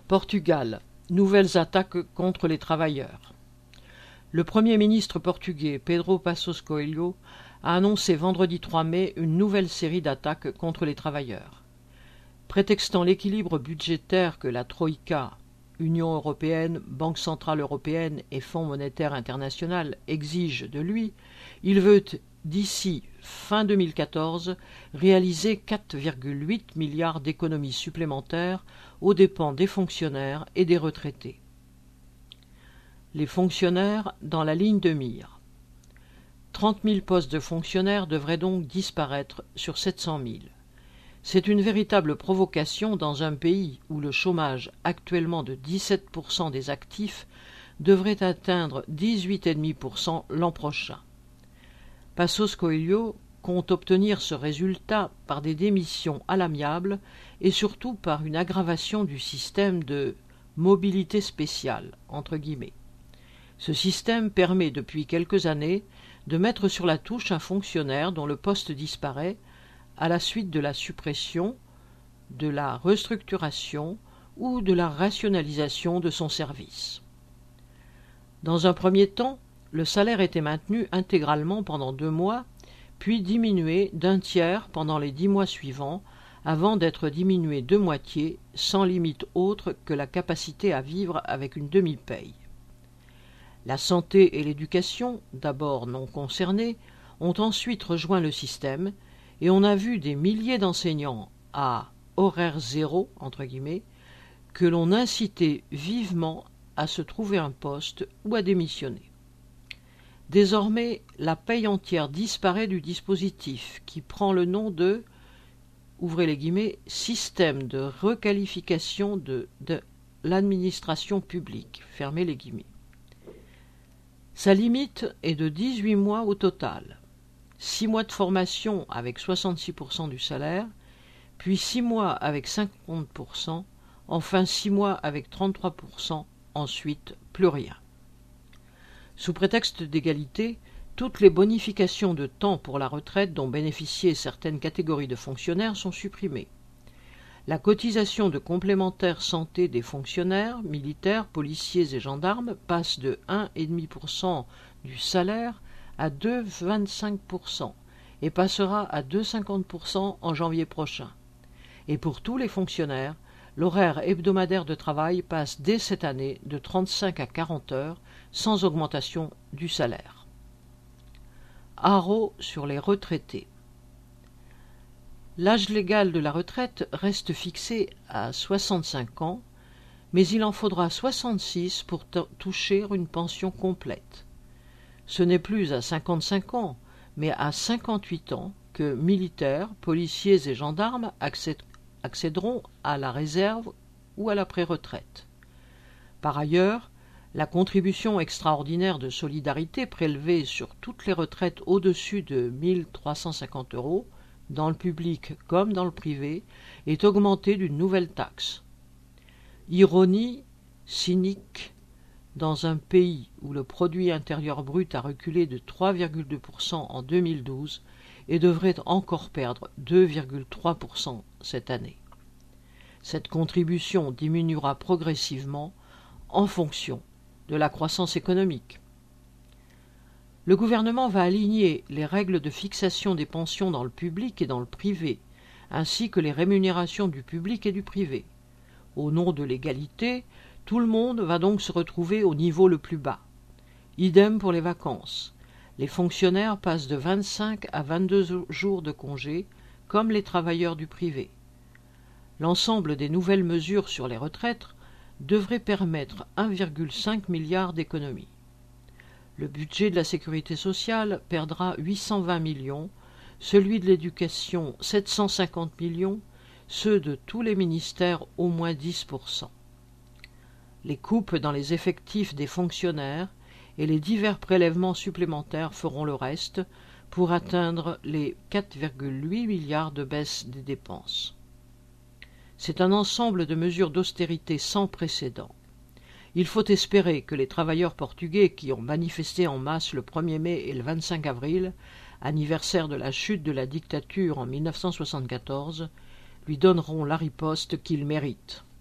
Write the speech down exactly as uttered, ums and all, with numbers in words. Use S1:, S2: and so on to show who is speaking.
S1: Portugal. Nouvelles attaques contre les travailleurs. Le Premier ministre portugais Pedro Passos Coelho a annoncé vendredi trois mai une nouvelle série d'attaques contre les travailleurs. Prétextant l'équilibre budgétaire que la Troïka, Union européenne, Banque centrale européenne et Fonds monétaire international exigent de lui, il veut, d'ici fin deux mille quatorze, réaliser quatre virgule huit milliards d'économies supplémentaires aux dépens des fonctionnaires et des retraités. Les fonctionnaires dans la ligne de mire. trente mille postes de fonctionnaires devraient donc disparaître sur sept cent mille. C'est une véritable provocation dans un pays où le chômage, actuellement de dix-sept pour cent des actifs, devrait atteindre dix-huit virgule cinq pour cent l'an prochain. Passos Coelho compte obtenir ce résultat par des démissions à l'amiable et surtout par une aggravation du système de « mobilité spéciale » entre guillemets. Ce système permet depuis quelques années de mettre sur la touche un fonctionnaire dont le poste disparaît à la suite de la suppression, de la restructuration ou de la rationalisation de son service. Dans un premier temps, le salaire était maintenu intégralement pendant deux mois, puis diminué d'un tiers pendant les dix mois suivants, avant d'être diminué de moitié, sans limite autre que la capacité à vivre avec une demi-paye. La santé et l'éducation, d'abord non concernées, ont ensuite rejoint le système, et on a vu des milliers d'enseignants à « horaire zéro » entre guillemets, que l'on incitait vivement à se trouver un poste ou à démissionner. Désormais, la paye entière disparaît du dispositif qui prend le nom de ouvrez les guillemets, système de requalification de, de l'administration publique, fermez les guillemets. Sa limite est de dix-huit mois au total, six mois de formation avec soixante-six pour cent du salaire, puis six mois avec cinquante pour cent, enfin six mois avec trente-trois pour cent, ensuite plus rien. Sous prétexte d'égalité, toutes les bonifications de temps pour la retraite dont bénéficiaient certaines catégories de fonctionnaires sont supprimées. La cotisation de complémentaire santé des fonctionnaires, militaires, policiers et gendarmes passe de un virgule cinq pour cent du salaire à deux virgule vingt-cinq pour cent et passera à deux virgule cinquante pour cent en janvier prochain. Et pour tous les fonctionnaires, l'horaire hebdomadaire de travail passe dès cette année de trente-cinq à quarante heures, sans augmentation du salaire. Haro sur les retraités. L'âge légal de la retraite reste fixé à soixante-cinq ans, mais il en faudra soixante-six pour toucher une pension complète. Ce n'est plus à cinquante-cinq ans, mais à cinquante-huit ans que militaires, policiers et gendarmes accéderont à la réserve ou à la pré-retraite. Par ailleurs, la contribution extraordinaire de solidarité prélevée sur toutes les retraites au-dessus de mille trois cent cinquante euros, dans le public comme dans le privé, est augmentée d'une nouvelle taxe. Ironie cynique, dans un pays où le produit intérieur brut a reculé de trois virgule deux pour cent en deux mille douze et devrait encore perdre deux virgule trois pour cent cette année. Cette contribution diminuera progressivement en fonction de la croissance économique. Le gouvernement va aligner les règles de fixation des pensions dans le public et dans le privé, ainsi que les rémunérations du public et du privé. Au nom de l'égalité, tout le monde va donc se retrouver au niveau le plus bas. Idem pour les vacances. Les fonctionnaires passent de vingt-cinq à vingt-deux jours de congé, comme les travailleurs du privé. L'ensemble des nouvelles mesures sur les retraites devrait permettre un virgule cinq milliard d'économies. Le budget de la sécurité sociale perdra huit cent vingt millions, celui de l'éducation sept cent cinquante millions, ceux de tous les ministères au moins dix pour cent. Les coupes dans les effectifs des fonctionnaires et les divers prélèvements supplémentaires feront le reste pour atteindre les quatre virgule huit milliards de baisse des dépenses. C'est un ensemble de mesures d'austérité sans précédent. Il faut espérer que les travailleurs portugais qui ont manifesté en masse le premier mai et le vingt-cinq avril, anniversaire de la chute de la dictature en mille neuf cent soixante-quatorze, lui donneront la riposte qu'il mérite.